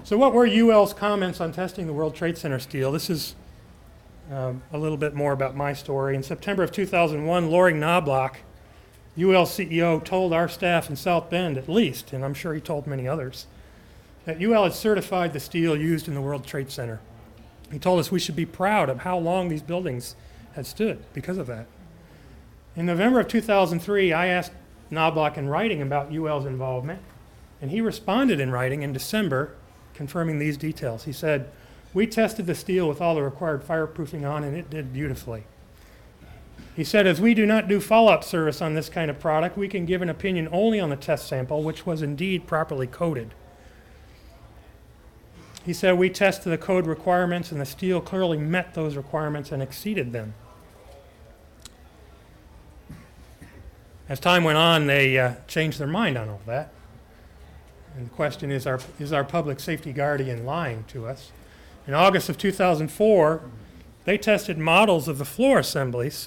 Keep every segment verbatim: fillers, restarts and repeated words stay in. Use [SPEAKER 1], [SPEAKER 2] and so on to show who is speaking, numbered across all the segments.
[SPEAKER 1] So what were U L's comments on testing the World Trade Center steel? This is um, a little bit more about my story. In September of two thousand one, Loring Knobloch, U L C E O, told our staff in South Bend at least, and I'm sure he told many others, that U L had certified the steel used in the World Trade Center. He told us we should be proud of how long these buildings had stood because of that. In November of two thousand three, I asked Knobloch in writing about U L's involvement, and he responded in writing in December confirming these details. He said, "We tested the steel with all the required fireproofing on, and it did beautifully." He said, "As we do not do follow-up service on this kind of product, we can give an opinion only on the test sample, which was indeed properly coded." He said, "We tested the code requirements, and the steel clearly met those requirements and exceeded them." As time went on, they uh, changed their mind on all that. And the question is, our, is our public safety guardian lying to us? In August of two thousand four, they tested models of the floor assemblies.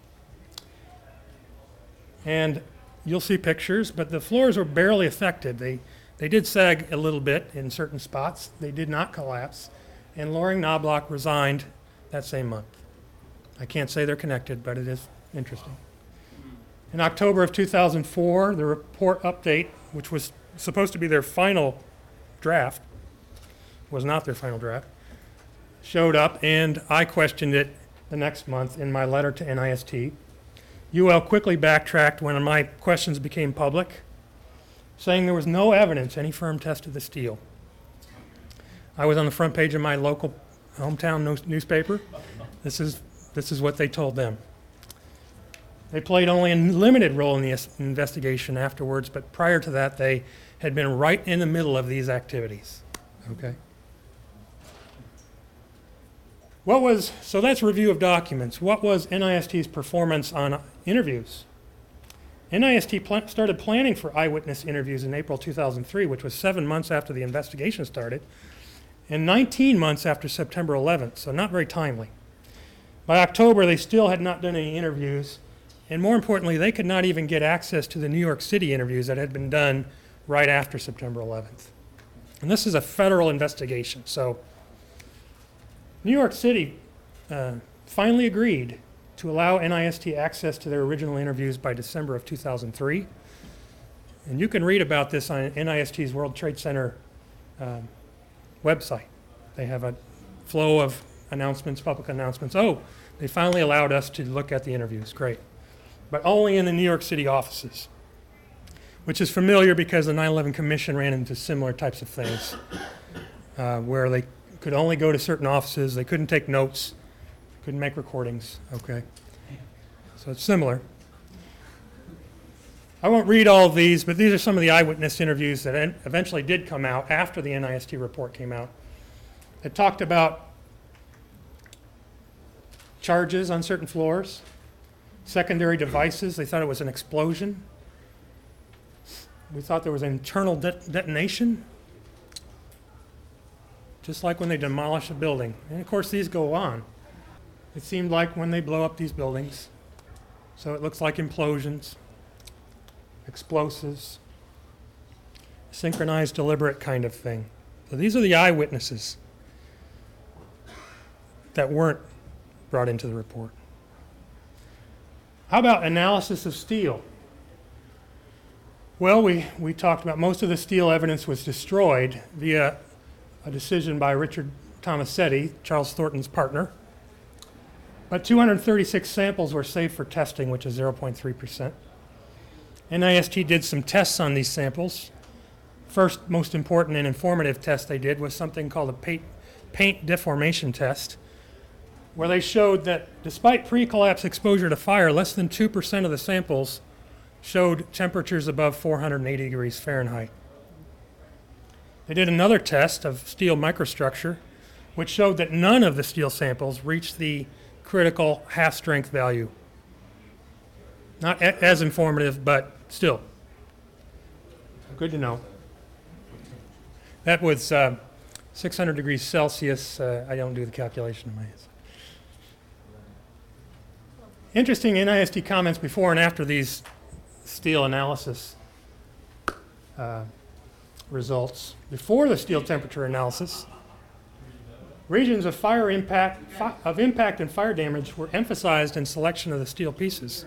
[SPEAKER 1] And you'll see pictures, but the floors were barely affected. They, they did sag a little bit in certain spots. They did not collapse. And Loring Knobloch resigned that same month. I can't say they're connected, but it is interesting. In October of two thousand four, the report update, which was supposed to be their final draft, was not their final draft, showed up, and I questioned it the next month in my letter to N I S T. U L quickly backtracked when my questions became public, saying there was no evidence any firm tested the steel. I was on the front page of my local hometown no- newspaper. This is, this is what they told them. They played only a limited role in the es- investigation afterwards, but prior to that, they had been right in the middle of these activities. Okay. What was, so that's review of documents. What was N I S T's performance on interviews? N I S T pl- started planning for eyewitness interviews in April two thousand three, which was seven months after the investigation started, and nineteen months after September eleventh, so not very timely. By October, they still had not done any interviews, and more importantly, they could not even get access to the New York City interviews that had been done right after September eleventh. And this is a federal investigation, so New York City uh, finally agreed to allow N I S T access to their original interviews by December of two thousand three. And you can read about this on N I S T's World Trade Center um, website. They have a flow of announcements, public announcements. Oh, they finally allowed us to look at the interviews. Great. But only in the New York City offices, which is familiar because the nine eleven Commission ran into similar types of things uh, where they could only go to certain offices, they couldn't take notes, couldn't make recordings, okay? So it's similar. I won't read all of these, but these are some of the eyewitness interviews that en- eventually did come out after the N I S T report came out. It talked about charges on certain floors, secondary devices. They thought it was an explosion. We thought there was an internal de- detonation, just like when they demolish a building. And of course, these go on. It seemed like when they blow up these buildings, so it looks like implosions, explosives, synchronized, deliberate kind of thing. So these are the eyewitnesses that weren't brought into the report. How about analysis of steel? Well, we, we talked about most of the steel evidence was destroyed via a decision by Richard Tomasetti, Charles Thornton's partner. But two hundred thirty-six samples were saved for testing, which is zero point three percent. N I S T did some tests on these samples. First, most important and informative test they did was something called a paint, paint deformation test, where they showed that despite pre-collapse exposure to fire, less than two percent of the samples showed temperatures above four hundred eighty degrees Fahrenheit. They did another test of steel microstructure, which showed that none of the steel samples reached the critical half-strength value. Not a- as informative, but still. Good to know. That was uh, six hundred degrees Celsius. Uh, I don't do the calculation in my head. Interesting N I S T comments before and after these steel analysis uh, results. Before the steel temperature analysis, regions of fire impact, fi of impact and fire damage were emphasized in selection of the steel pieces.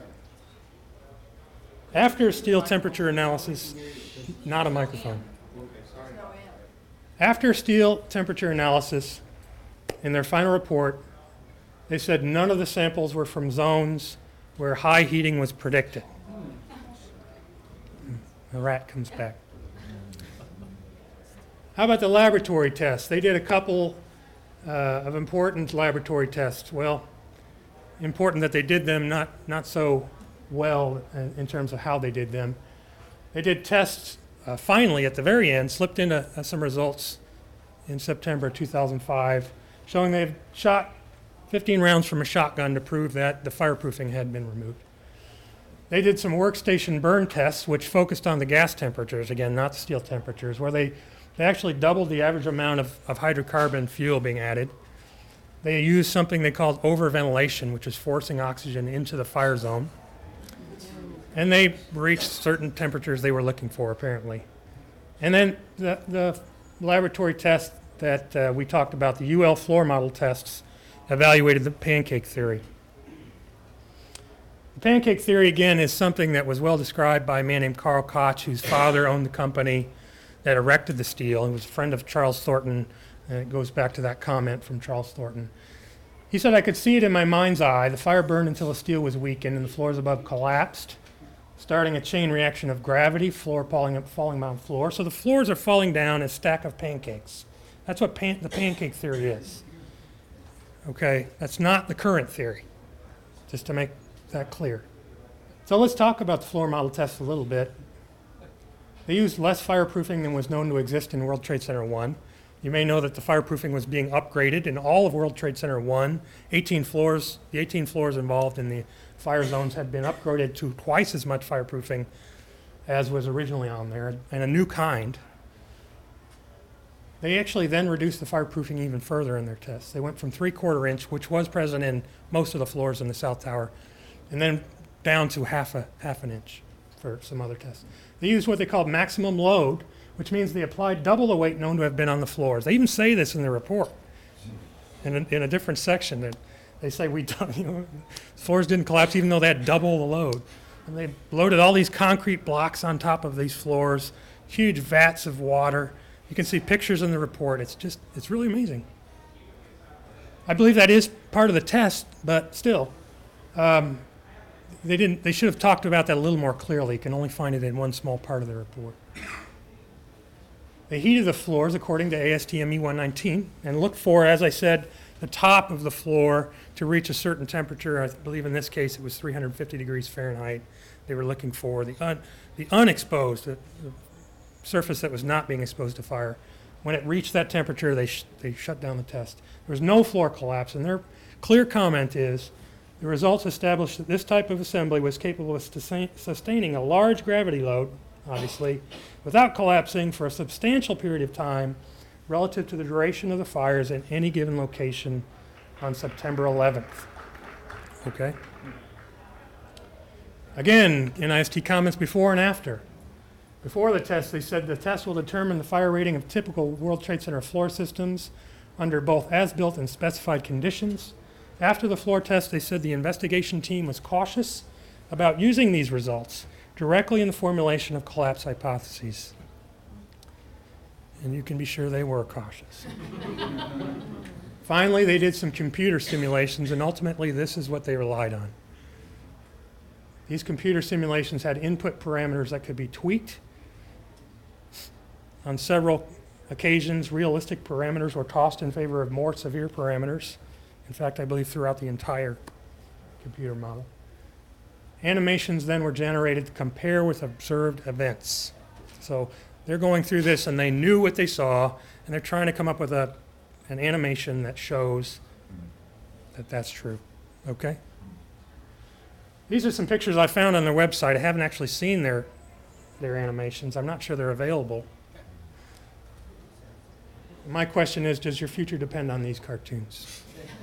[SPEAKER 1] After steel temperature analysis, not a microphone. After steel temperature analysis, in their final report, they said none of the samples were from zones where high heating was predicted. The rat comes back. How about the laboratory tests? They did a couple uh, of important laboratory tests. Well, important that they did them, not, not so well in, in terms of how they did them. They did tests uh, finally at the very end, slipped into uh, some results in September two thousand five, showing they've shot fifteen rounds from a shotgun to prove that the fireproofing had been removed. They did some workstation burn tests, which focused on the gas temperatures, again, not the steel temperatures, where they, they actually doubled the average amount of, of hydrocarbon fuel being added. They used something they called overventilation, which is forcing oxygen into the fire zone. And they reached certain temperatures they were looking for, apparently. And then the, the laboratory test that uh, we talked about, the U L floor model tests, evaluated the pancake theory. The pancake theory, again, is something that was well described by a man named Carl Koch, whose father owned the company that erected the steel and was a friend of Charles Thornton, and it goes back to that comment from Charles Thornton. He said, I could see it in my mind's eye. The fire burned until the steel was weakened and the floors above collapsed, starting a chain reaction of gravity, floor falling, falling down floor. So the floors are falling down as a stack of pancakes. That's what pan the pancake theory is. Okay, that's not the current theory, just to make that clear. So let's talk about the floor model test a little bit. They used less fireproofing than was known to exist in World Trade Center one. You may know that the fireproofing was being upgraded in all of World Trade Center one. eighteen floors, the eighteen floors involved in the fire zones had been upgraded to twice as much fireproofing as was originally on there, and a new kind. They actually then reduced the fireproofing even further in their tests. They went from three-quarter inch, which was present in most of the floors in the South Tower, and then down to half a half an inch for some other tests. They used what they called maximum load, which means they applied double the weight known to have been on the floors. They even say this in the report, in a, in a different section. That they say we, you know, floors didn't collapse even though they had double the load. And they loaded all these concrete blocks on top of these floors, huge vats of water. You can see pictures in the report. It's just, it's really amazing. I believe that is part of the test, but still, um, they didn't. They should have talked about that a little more clearly. You can only find it in one small part of the report. They heated the floors according to A S T M E one nineteen and looked for, as I said, the top of the floor to reach a certain temperature. I believe in this case it was three hundred fifty degrees Fahrenheit. They were looking for the un, the unexposed, the, the surface that was not being exposed to fire. When it reached that temperature, they sh they shut down the test. There was no floor collapse, and their clear comment is, the results established that this type of assembly was capable of sustain sustaining a large gravity load, obviously, without collapsing for a substantial period of time relative to the duration of the fires in any given location on September eleventh. Okay? Again, N I S T comments before and after. Before the test, they said the test will determine the fire rating of typical World Trade Center floor systems under both as-built and specified conditions. After the floor test, they said the investigation team was cautious about using these results directly in the formulation of collapse hypotheses. And you can be sure they were cautious. Finally, they did some computer simulations, and ultimately this is what they relied on. These computer simulations had input parameters that could be tweaked. On several occasions, realistic parameters were tossed in favor of more severe parameters. In fact, I believe throughout the entire computer model. Animations then were generated to compare with observed events. So they're going through this and they knew what they saw, and they're trying to come up with a, an animation that shows that that's true. Okay? These are some pictures I found on their website. I haven't actually seen their, their animations. I'm not sure they're available. My question is, does your future depend on these cartoons?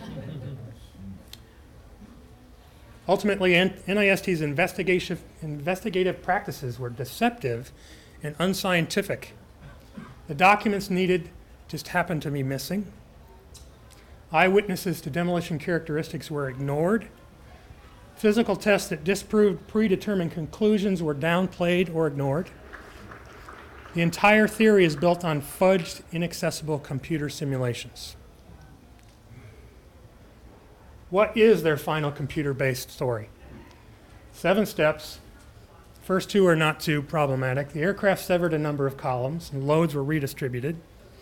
[SPEAKER 1] Ultimately, N I S T's investigative, investigative practices were deceptive and unscientific. The documents needed just happened to be missing. Eyewitnesses to demolition characteristics were ignored. Physical tests that disproved predetermined conclusions were downplayed or ignored. The entire theory is built on fudged, inaccessible computer simulations. What is their final computer-based story? Seven steps. First two are not too problematic. The aircraft severed a number of columns, and loads were redistributed.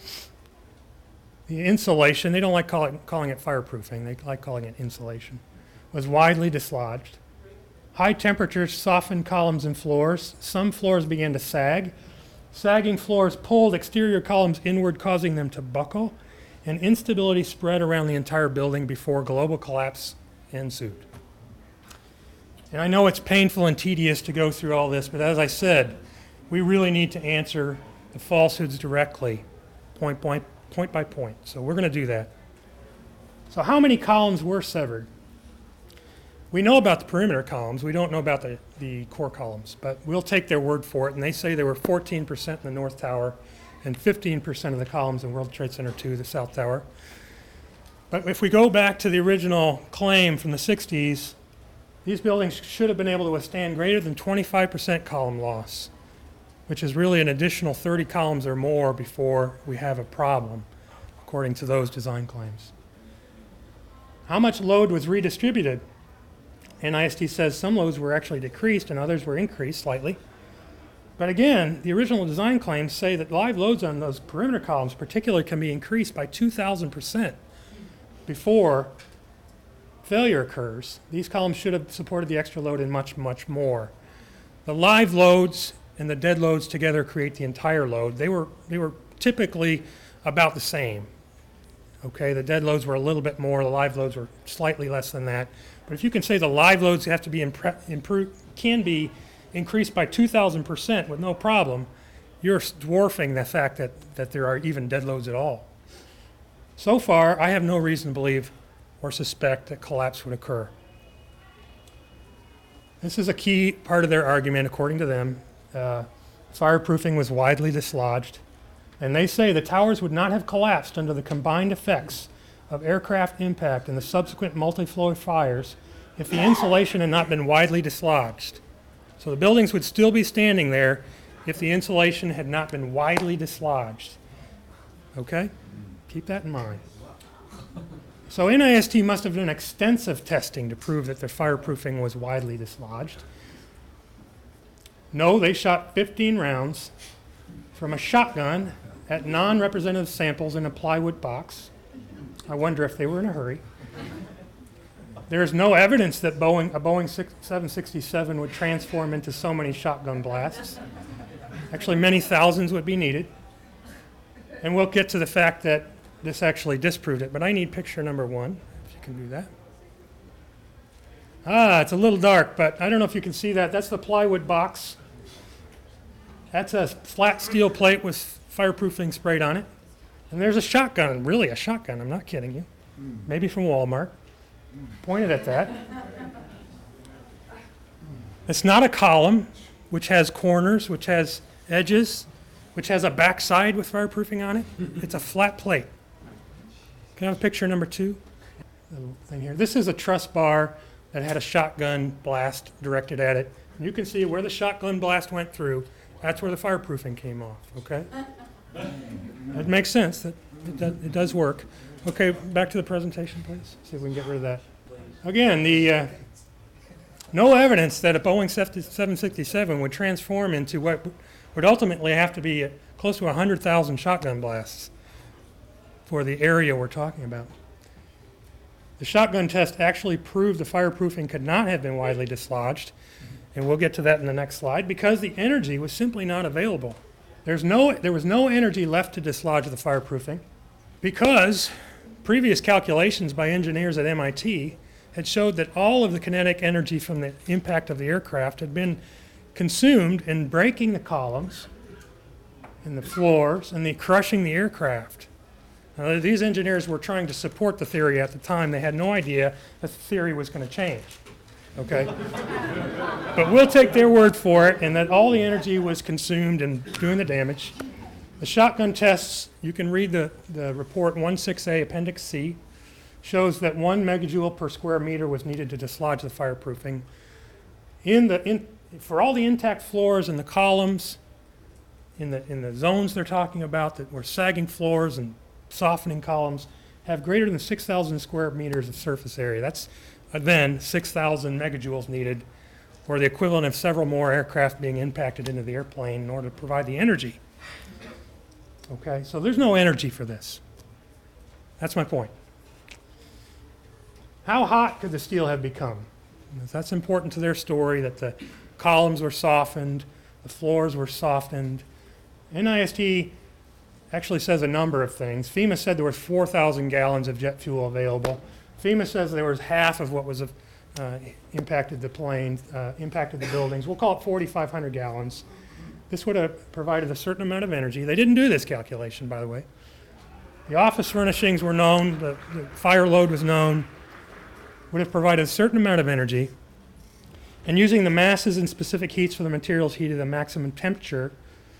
[SPEAKER 1] The insulation, they don't like call it, calling it fireproofing, they like calling it insulation, was widely dislodged. High temperatures softened columns and floors. Some floors began to sag. Sagging floors pulled exterior columns inward, causing them to buckle, and instability spread around the entire building before global collapse ensued. And I know it's painful and tedious to go through all this, but as I said, we really need to answer the falsehoods directly, point, point, point by point. So we're going to do that. So how many columns were severed? We know about the perimeter columns. We don't know about the, the core columns, but we'll take their word for it. And they say there were fourteen percent in the North Tower and fifteen percent of the columns in World Trade Center two, the South Tower. But if we go back to the original claim from the sixties, these buildings should have been able to withstand greater than twenty-five percent column loss, which is really an additional thirty columns or more before we have a problem, according to those design claims. How much load was redistributed? N I S T says some loads were actually decreased and others were increased slightly. But again, the original design claims say that live loads on those perimeter columns particularly can be increased by two thousand percent before failure occurs. These columns should have supported the extra load and much, much more. The live loads and the dead loads together create the entire load. They were, they were typically about the same. Okay, the dead loads were a little bit more, the live loads were slightly less than that. But if you can say the live loads have to be improved, can be increased by two thousand percent with no problem, you're dwarfing the fact that, that there are even dead loads at all. So far, I have no reason to believe or suspect that collapse would occur. This is a key part of their argument, according to them. Uh, fireproofing was widely dislodged. And they say the towers would not have collapsed under the combined effects of aircraft impact and the subsequent multi-floor fires if the insulation had not been widely dislodged. So the buildings would still be standing there if the insulation had not been widely dislodged. Okay? Keep that in mind. So N I S T must have done extensive testing to prove that the fireproofing was widely dislodged. No, they shot fifteen rounds from a shotgun at non-representative samples in a plywood box. I wonder if they were in a hurry. There is no evidence that Boeing, a Boeing seven sixty-seven would transform into so many shotgun blasts. Actually, many thousands would be needed. And we'll get to the fact that this actually disproved it, but I need picture number one, if you can do that. Ah, it's a little dark, but I don't know if you can see that. That's the plywood box. That's a flat steel plate with fireproofing sprayed on it. And there's a shotgun, really a shotgun, I'm not kidding you. Maybe from Walmart. Pointed at that. It's not a column, which has corners, which has edges, which has a backside with fireproofing on it. It's a flat plate. Can I have picture number two? Little thing here. This is a truss bar that had a shotgun blast directed at it. And you can see where the shotgun blast went through. That's where the fireproofing came off, okay? That makes sense. That it, does, it does work. Okay, back to the presentation, please. See if we can get rid of that. Again, the uh, no evidence that a Boeing seven sixty-seven would transform into what would ultimately have to be close to one hundred thousand shotgun blasts for the area we're talking about. The shotgun test actually proved the fireproofing could not have been widely dislodged, and we'll get to that in the next slide, because the energy was simply not available. There's no, there was no energy left to dislodge the fireproofing because previous calculations by engineers at M I T had showed that all of the kinetic energy from the impact of the aircraft had been consumed in breaking the columns and the floors and the crushing the aircraft. Now, these engineers were trying to support the theory at the time. They had no idea that the theory was going to change. Okay? But we'll take their word for it, and that all the energy was consumed in doing the damage. The shotgun tests, you can read the, the report one six A Appendix C, shows that one megajoule per square meter was needed to dislodge the fireproofing. In the, in, for all the intact floors and the columns, in the, in the zones they're talking about that were sagging floors and softening columns, have greater than six thousand square meters of surface area. That's uh, then six thousand megajoules needed, or the equivalent of several more aircraft being impacted into the airplane in order to provide the energy. Okay, so there's no energy for this. That's my point. How hot could the steel have become? That's important to their story, that the columns were softened, the floors were softened. N I S T actually says a number of things. FEMA said there was four thousand gallons of jet fuel available. FEMA says there was half of what was uh, impacted the plane, uh, impacted the buildings. We'll call it forty-five hundred gallons. This would have provided a certain amount of energy. They didn't do this calculation, by the way. The office furnishings were known, the, the fire load was known, would have provided a certain amount of energy. And using the masses and specific heats for the materials heated to the maximum temperature,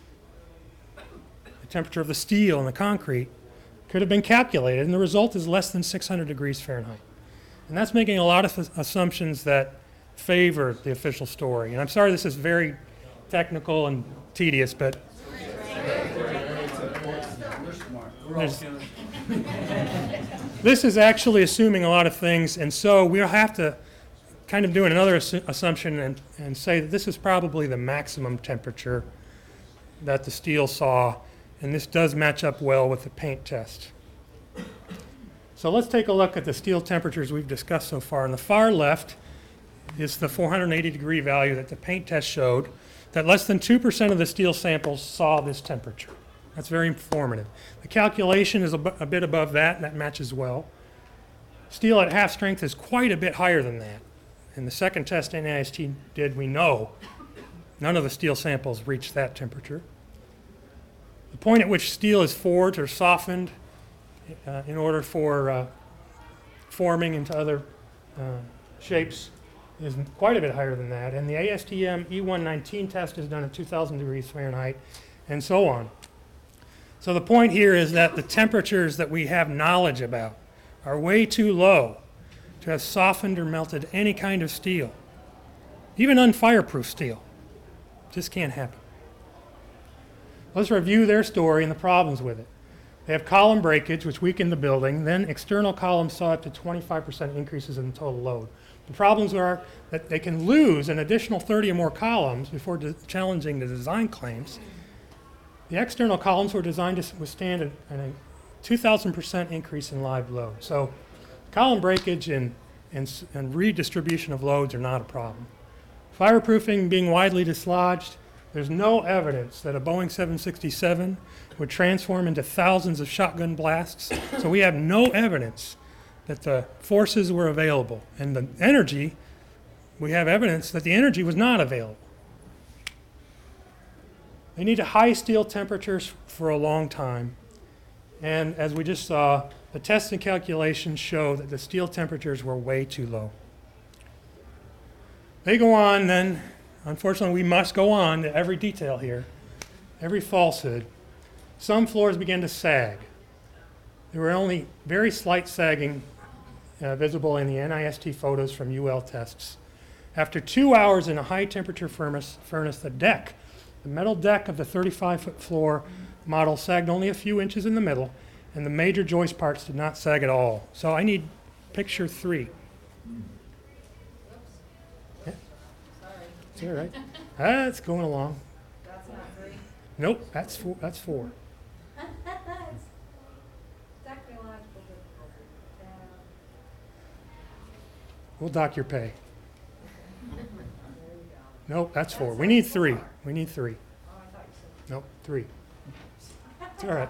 [SPEAKER 1] the temperature of the steel and the concrete, could have been calculated, and the result is less than six hundred degrees Fahrenheit. And that's making a lot of assumptions that favor the official story. And I'm sorry this is very technical and tedious, but this is actually assuming a lot of things, and so we'll have to kind of do another assu- assumption and, and say that this is probably the maximum temperature that the steel saw, and this does match up well with the paint test. So let's take a look at the steel temperatures we've discussed so far. On the far left is the four hundred eighty degree value that the paint test showed, that less than two percent of the steel samples saw this temperature. That's very informative. The calculation is a, b- a bit above that, and that matches well. Steel at half strength is quite a bit higher than that. In the second test N I S T did, we know none of the steel samples reached that temperature. The point at which steel is forged or softened uh, in order for uh, forming into other uh, shapes is quite a bit higher than that. And the A S T M E one nineteen test is done at two thousand degrees Fahrenheit, and so on. So the point here is that the temperatures that we have knowledge about are way too low to have softened or melted any kind of steel, even unfireproof steel. Just can't happen. Let's review their story and the problems with it. They have column breakage, which weakened the building. Then external columns saw up to twenty-five percent increases in the total load. The problems are that they can lose an additional thirty or more columns before de- challenging the design claims. The external columns were designed to withstand a, a two thousand percent increase in live load. So column breakage and, and, and redistribution of loads are not a problem. Fireproofing being widely dislodged, there's no evidence that a Boeing seven sixty-seven would transform into thousands of shotgun blasts. So we have no evidence that the forces were available. And the energy, we have evidence that the energy was not available. They need high steel temperatures for a long time. And as we just saw, the tests and calculations show that the steel temperatures were way too low. They go on then, unfortunately we must go on to every detail here, every falsehood. Some floors began to sag. There were only very slight sagging uh, visible in the N I S T photos from U L tests. After two hours in a high temperature furnace, furnace the deck, the metal deck of the thirty-five foot floor model sagged only a few inches in the middle, and the major joist parts did not sag at all. So I need picture three. Yeah. It's all right. That's going along.
[SPEAKER 2] That's not three.
[SPEAKER 1] Nope, that's four. That's four.
[SPEAKER 2] That's technological difficulty. Yeah.
[SPEAKER 1] We'll dock your pay.
[SPEAKER 2] There you go.
[SPEAKER 1] Nope, that's four. We need three. We need three.
[SPEAKER 2] Oh, I thought you said.
[SPEAKER 1] Nope, three. It's all right.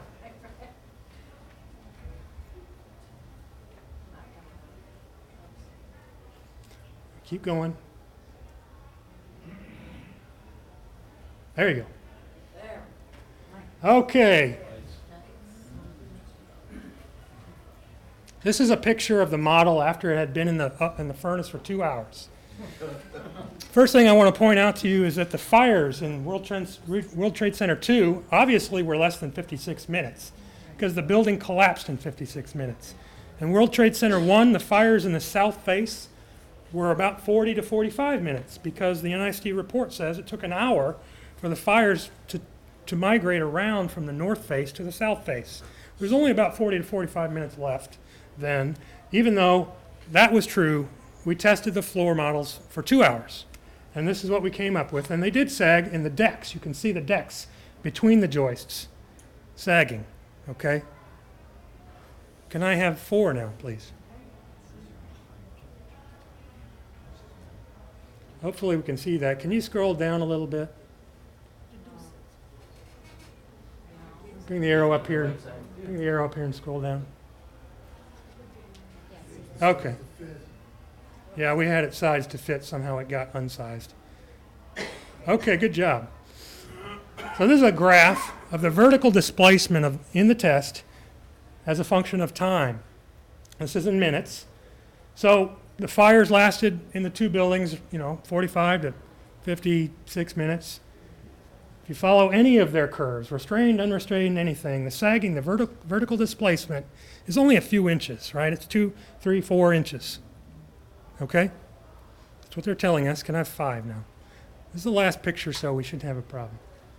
[SPEAKER 1] Keep going. There you go.
[SPEAKER 2] There.
[SPEAKER 1] Okay. This is a picture of the model after it had been in the uh, in the furnace for two hours. First thing I want to point out to you is that the fires in World Trade, World Trade Center two obviously were less than fifty-six minutes because the building collapsed in fifty-six minutes. In World Trade Center one, the fires in the south face were about forty to forty-five minutes because the N I S T report says it took an hour for the fires to, to migrate around from the north face to the south face. There's only about forty to forty-five minutes left then. Even though that was true, we tested the floor models for two hours. And this is what we came up with. And they did sag in the decks. You can see the decks between the joists sagging, okay? Can I have four now, please? Hopefully we can see that. Can you scroll down a little bit? Bring the arrow up here. Bring the arrow up here and scroll down. Okay. Yeah, we had it sized to fit. Somehow it got unsized. Okay, good job. So this is a graph of the vertical displacement of in the test as a function of time. This is in minutes. So the fires lasted in the two buildings, you know, forty-five to fifty-six minutes. If you follow any of their curves, restrained, unrestrained, anything, the sagging, the verti- vertical displacement is only a few inches, right? It's two, three, four inches. Okay? That's what they're telling us. Can I have five now? This is the last picture, so we shouldn't have a problem.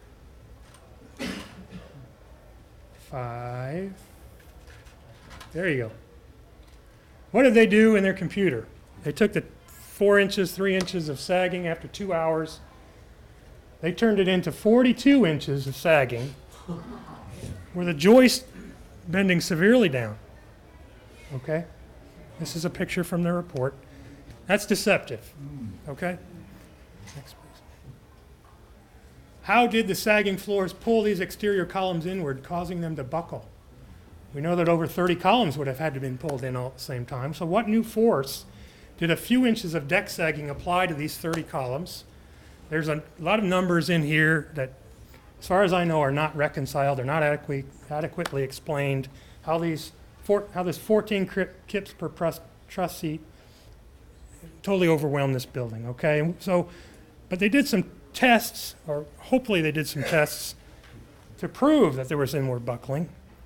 [SPEAKER 1] Five. There you go. What did they do in their computer? They took the four inches, three inches of sagging after two hours. They turned it into forty-two inches of sagging with a joist bending severely down. Okay? This is a picture from their report. That's deceptive. Okay? Next, please. How did the sagging floors pull these exterior columns inward, causing them to buckle? We know that over thirty columns would have had to have been pulled in all at the same time. So what new force did a few inches of deck sagging apply to these thirty columns? There's a lot of numbers in here that, as far as I know, are not reconciled. They're not adequately, adequately explained. How these four, how this fourteen kips per truss, truss seat totally overwhelmed this building. Okay, and so, but they did some tests, or hopefully they did some tests to prove that there was inward buckling.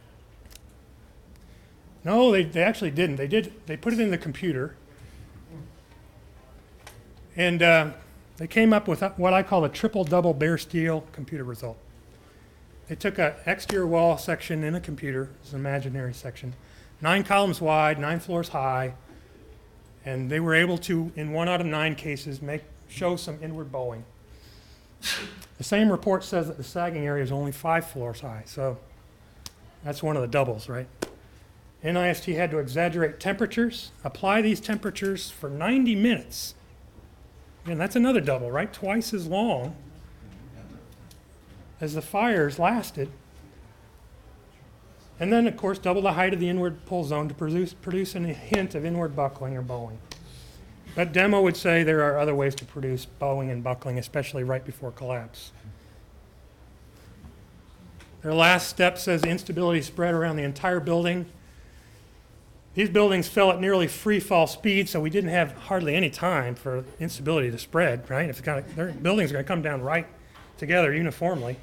[SPEAKER 1] No, they, they actually didn't. They did. They put it in the computer, and uh, they came up with what I call a triple-double bare steel computer result. They took an exterior wall section in a computer, it's an imaginary section, nine columns wide, nine floors high, and they were able to, in one out of nine cases, make show some inward bowing. The same report says that the sagging area is only five floors high, so that's one of the doubles, right? N I S T had to exaggerate temperatures, apply these temperatures for ninety minutes. And that's another double, right? Twice as long as the fires lasted. And then, of course, double the height of the inward pull zone to produce, produce a hint of inward buckling or bowing. But demo would say there are other ways to produce bowing and buckling, especially right before collapse. Their last step says instability spread around the entire building. These buildings fell at nearly free fall speed, so we didn't have hardly any time for instability to spread, right? If it's gonna, their buildings are going to come down right together uniformly.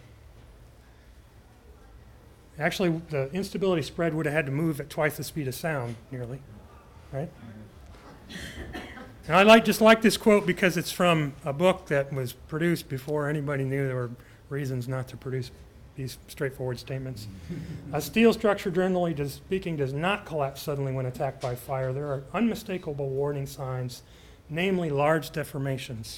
[SPEAKER 1] Actually, the instability spread would have had to move at twice the speed of sound, nearly, right? And I like just like this quote because it's from a book that was produced before anybody knew there were reasons not to produce these straightforward statements. A steel structure, generally speaking, does not collapse suddenly when attacked by fire. There are unmistakable warning signs, namely large deformations.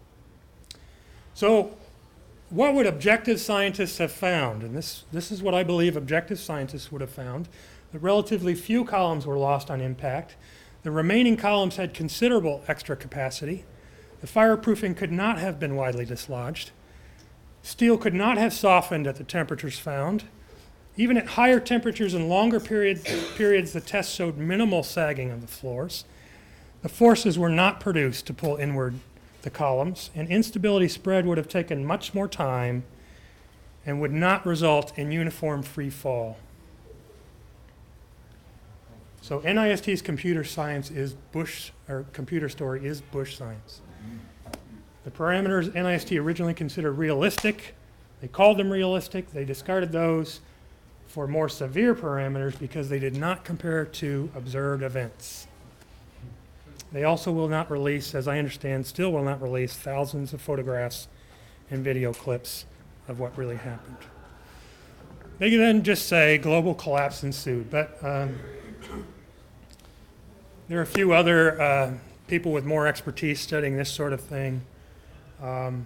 [SPEAKER 1] So what would objective scientists have found? And this, this is what I believe objective scientists would have found. That relatively few columns were lost on impact. The remaining columns had considerable extra capacity. The fireproofing could not have been widely dislodged. Steel could not have softened at the temperatures found. Even at higher temperatures and longer period, periods, the test showed minimal sagging of the floors. The forces were not produced to pull inward the columns, and instability spread would have taken much more time and would not result in uniform free fall. So N I S T's computer science is Bush, or computer story is Bush science. The parameters N I S T originally considered realistic, they called them realistic, they discarded those for more severe parameters because they did not compare to observed events. They also will not release, as I understand, still will not release thousands of photographs and video clips of what really happened. They then just say global collapse ensued, but um, there are a few other uh, people with more expertise studying this sort of thing. Um,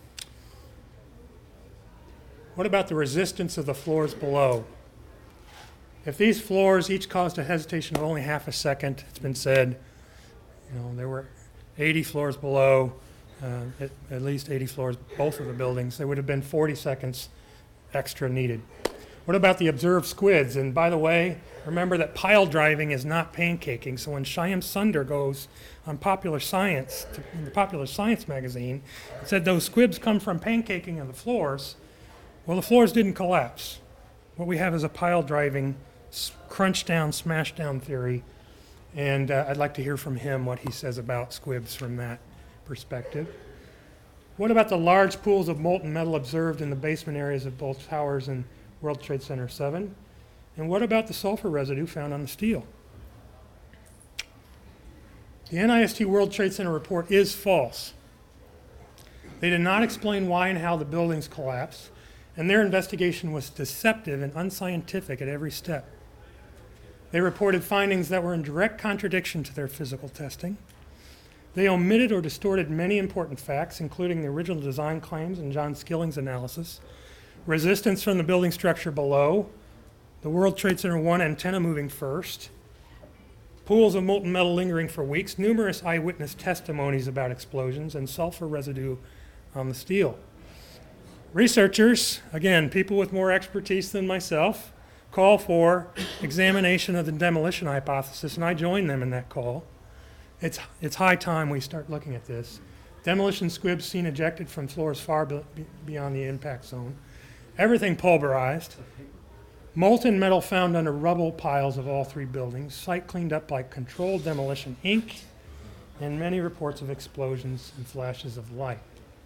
[SPEAKER 1] what about the resistance of the floors below? If these floors each caused a hesitation of only half a second, it's been said, you know, there were eighty floors below, uh, at, at least eighty floors, both of the buildings. There would have been forty seconds extra needed. What about the observed squids? And by the way, remember that pile driving is not pancaking. So when Shyam Sunder goes on Popular Science, to, in the Popular Science magazine, it said those squibs come from pancaking on the floors. Well, the floors didn't collapse. What we have is a pile driving, crunch down, smash down theory. And uh, I'd like to hear from him what he says about squibs from that perspective. What about the large pools of molten metal observed in the basement areas of both towers and World Trade Center seven? And what about the sulfur residue found on the steel? The N I S T World Trade Center report is false. They did not explain why and how the buildings collapsed, and their investigation was deceptive and unscientific at every step. They reported findings that were in direct contradiction to their physical testing. They omitted or distorted many important facts, including the original design claims and John Skilling's analysis, resistance from the building structure below, the World Trade Center one antenna moving first, pools of molten metal lingering for weeks, numerous eyewitness testimonies about explosions, and sulfur residue on the steel. Researchers, again, people with more expertise than myself, call for examination of the demolition hypothesis, and I join them in that call. It's, it's high time we start looking at this. Demolition squibs seen ejected from floors far be beyond the impact zone. Everything pulverized. Molten metal found under rubble piles of all three buildings. Site cleaned up like controlled demolition ink, and many reports of explosions and flashes of light.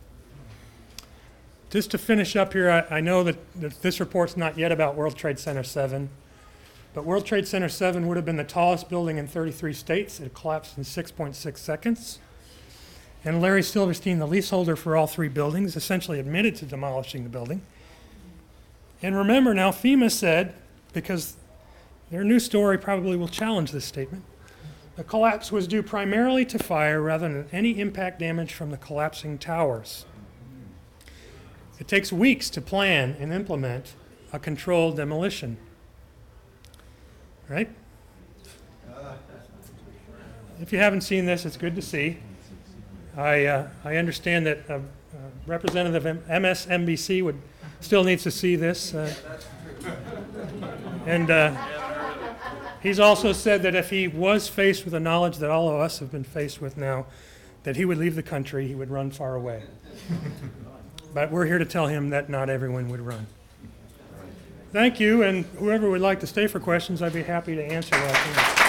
[SPEAKER 1] Just to finish up here, I, I know that, that this report's not yet about World Trade Center seven, but World Trade Center seven would have been the tallest building in thirty-three states. It collapsed in six point six seconds. And Larry Silverstein, the leaseholder for all three buildings, essentially admitted to demolishing the building. And remember now, FEMA said, because their new story probably will challenge this statement, the collapse was due primarily to fire rather than any impact damage from the collapsing towers. It takes weeks to plan and implement a controlled demolition, right? If you haven't seen this, it's good to see. I, uh, I understand that uh, uh, Representative M S M B C would still needs to see this. Uh, and uh, he's also said that if he was faced with the knowledge that all of us have been faced with now, that he would leave the country, he would run far away. But we're here to tell him that not everyone would run. Thank you, and whoever would like to stay for questions, I'd be happy to answer that.